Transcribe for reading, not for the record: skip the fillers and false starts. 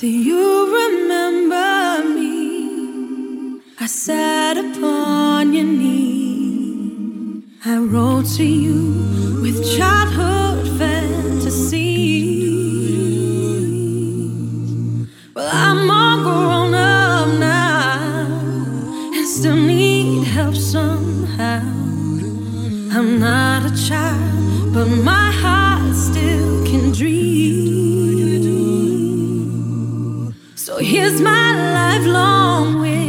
Do you remember me? I sat upon your knee. I wrote to you with childhood fantasies. Well, I'm all grown up now and still need help somehow. I'm not a child, but my heart still can dream. So here's my lifelong wish.